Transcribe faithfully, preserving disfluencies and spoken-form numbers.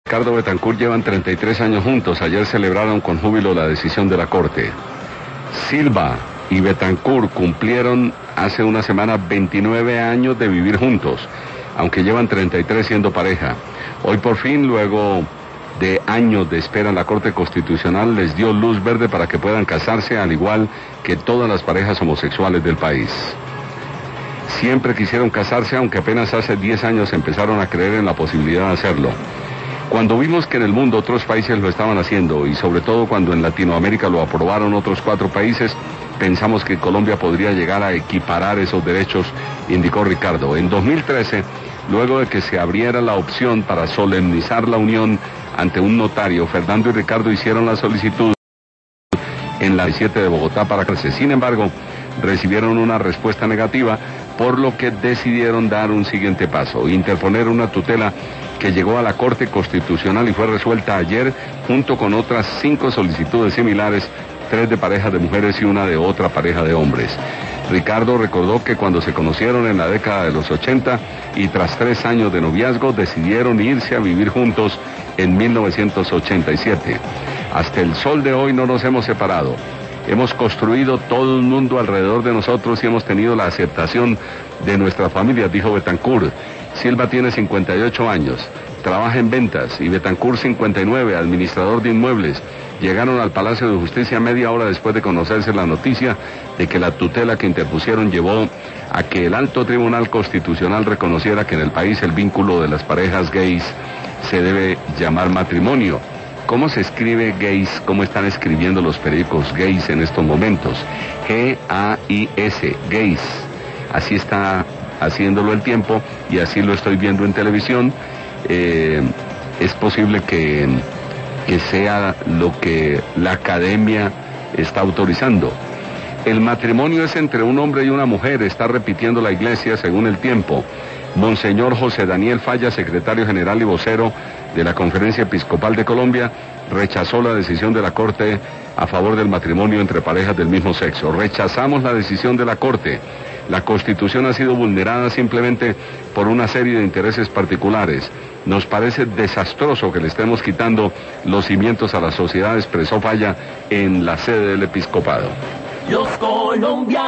Ricardo Betancur llevan treinta y tres años juntos. Ayer celebraron con júbilo la decisión de la Corte. Silva y Betancur cumplieron hace una semana veintinueve años de vivir juntos, aunque llevan treinta y tres siendo pareja. Hoy por fin, luego de años de espera en la Corte Constitucional, les dio luz verde para que puedan casarse, al igual que todas las parejas homosexuales del país. Siempre quisieron casarse, aunque apenas hace diez años empezaron a creer en la posibilidad de hacerlo. Cuando vimos que en el mundo otros países lo estaban haciendo, y sobre todo cuando en Latinoamérica lo aprobaron otros cuatro países, pensamos que Colombia podría llegar a equiparar esos derechos, indicó Ricardo. En dos mil trece, luego de que se abriera la opción para solemnizar la unión ante un notario, Fernando y Ricardo hicieron la solicitud en la siete de Bogotá para casarse. Sin embargo, recibieron una respuesta negativa, por lo que decidieron dar un siguiente paso: interponer una tutela que llegó a la Corte Constitucional y fue resuelta ayer, junto con otras cinco solicitudes similares, tres de parejas de mujeres y una de otra pareja de hombres. Ricardo recordó que cuando se conocieron en la década de los ochenta y tras tres años de noviazgo decidieron irse a vivir juntos en mil novecientos ochenta y siete. Hasta el sol de hoy no nos hemos separado. Hemos construido todo un mundo alrededor de nosotros y hemos tenido la aceptación de nuestra familia, dijo Betancur. Silva tiene cincuenta y ocho años, trabaja en ventas, y Betancur cincuenta y nueve, administrador de inmuebles. Llegaron al Palacio de Justicia media hora después de conocerse la noticia de que la tutela que interpusieron llevó a que el Alto Tribunal Constitucional reconociera que en el país el vínculo de las parejas gays se debe llamar matrimonio. ¿Cómo se escribe gays? ¿Cómo están escribiendo los periódicos gays en estos momentos? G A I S, gays. Así está haciéndolo el tiempo y así lo estoy viendo en televisión. Eh, es posible que, que sea lo que la academia está autorizando. El matrimonio es entre un hombre y una mujer, está repitiendo la iglesia según el tiempo. Monseñor José Daniel Falla, secretario general y vocero de la Conferencia Episcopal de Colombia, rechazó la decisión de la Corte a favor del matrimonio entre parejas del mismo sexo. Rechazamos la decisión de la Corte. La Constitución ha sido vulnerada simplemente por una serie de intereses particulares. Nos parece desastroso que le estemos quitando los cimientos a la sociedad, expresó Falla en la sede del episcopado. Los colombianos